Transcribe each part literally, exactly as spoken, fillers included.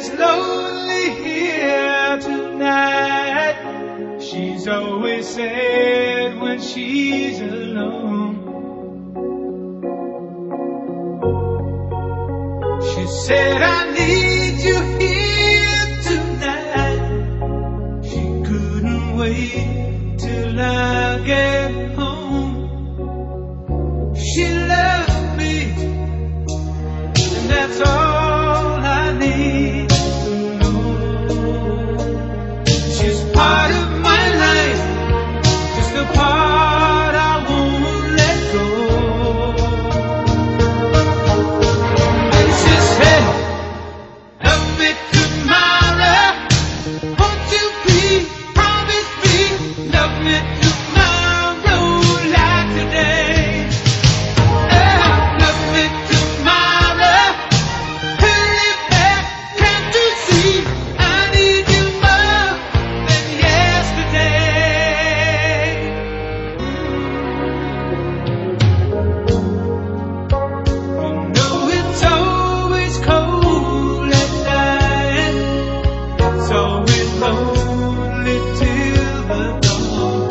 it's lonely here tonight. She's always sad when she's alone. She said, I need you here tonight. She couldn't wait till I get home. She loved me, and that's all I need to know. She's part of my life, just a part I won't let go. And she said, love me tomorrow. Won't you please promise me, love me tomorrow like today. Oh, love me tomorrow. Hurry back, can't you see? I need you more than yesterday. You know it's always cold at night. It's always lonely till the dawn.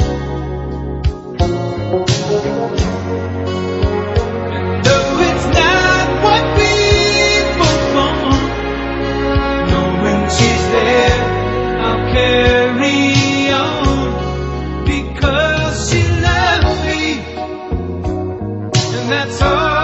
And though it's not what we both want, knowing she's there, I'll carry on because she loves me, and that's all